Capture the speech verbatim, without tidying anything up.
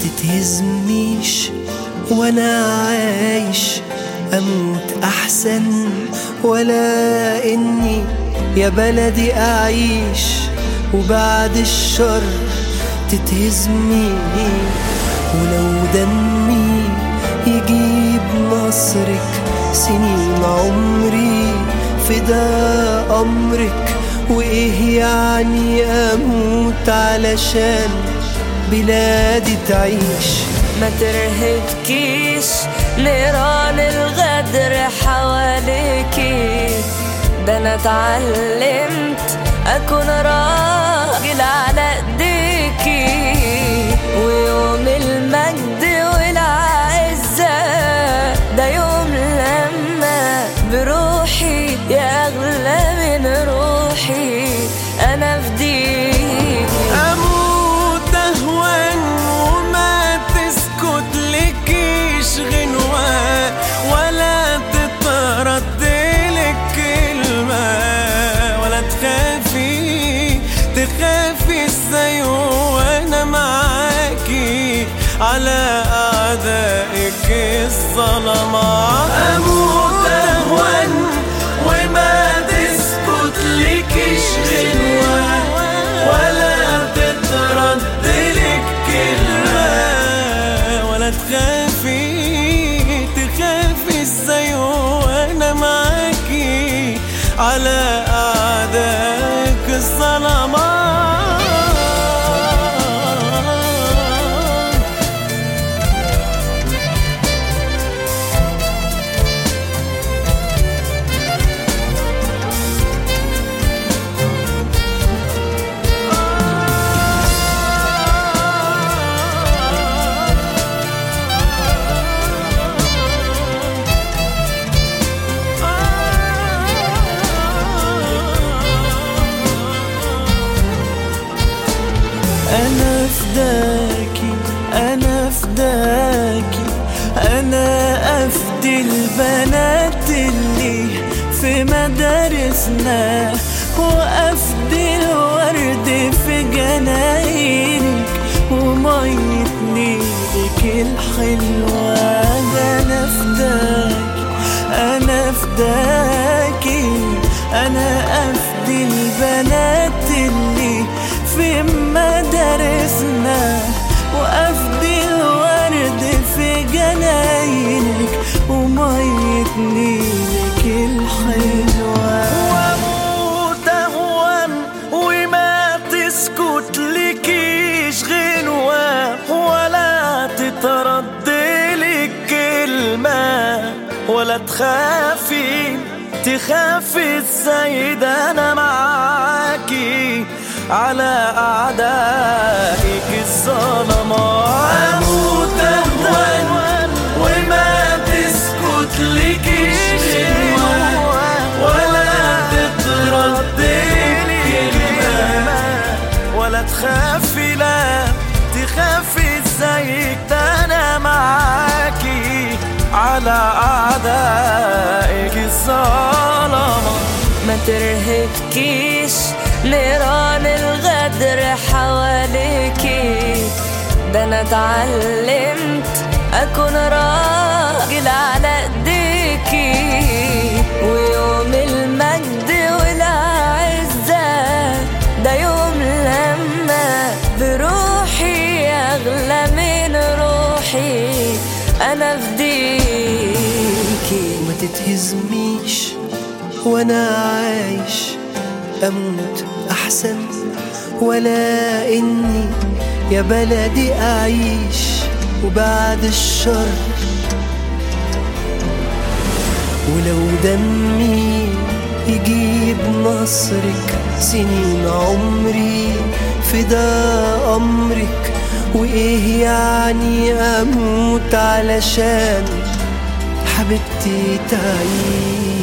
تتهزميش وانا عايش، اموت احسن ولا اني يا بلدي اعيش وبعد الشر تتهزمي. ولو دمي يجيب نصرك سنين عمري فدا امرك، وايه يعني اموت علشان بلادي تعيش. ما ترهبكيش نيران الغدر حواليكي، ده انا اتعلمت اكون راجل على ايديكي، ويوم المجد والعزة ده يوم لما بروحي يا اغلى من روحي انا فديكي. اموت اهون وما تسكت لكيش غنوة ولا تترد لك كلمة، ولا تخافي تخافي ازاي وانا معاكي على اعدائك الظلماء. اموت اهون وما تسكت لكيش غنوة ولا تترد لك كلمة، ولا تخافي تخافي ازاي وانا معاكي على اعدائك الظلماء. أنا فداكي أنا فداكي أنا أفدي البنات اللي في مدارسنا، وأفدي الورد في جناينك ومية نيلك الحلوة. أنا فداكي أنا فداكي أنا أفدي البنات اللي في مدارسنا، وأفدي الورد في جناينك ومية نيلك الحلوة. واموت اهون وما تسكت لكيش غنوة ولا تترد لك كلمة، ولا تخافي تخافي ازاي ده انا معاكي على أعدائك الظلماء. أموت أهون وما تسكت لكيش غنوة ولا تترد لك كلمة، ولا تخافي لا تخافي ازاي ده أنا معاكي على أعدائك الظلماء. ما ترهبكيش نيران الغدر حواليكي، ده انا اتعلمت اكون راجل على ايديكي، ويوم المجد والعزة ده يوم لما بروحي اغلى من روحي انا فديكي. ما تتهزميش وانا عايش، اموت احسن ولا اني يا بلدي اعيش وبعد الشر. ولو دمي يجيب نصرك سنين عمري فدا امرك، وايه يعني اموت علشان حبيبتي تعيش.